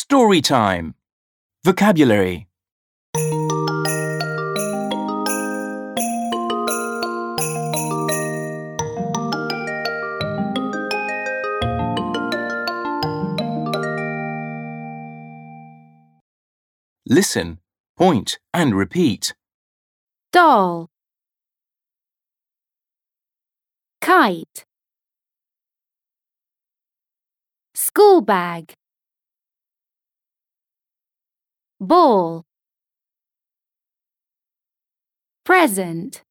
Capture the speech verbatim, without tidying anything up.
Story time. Vocabulary. Listen, point and repeat. Doll, kite, school bag, ball, present,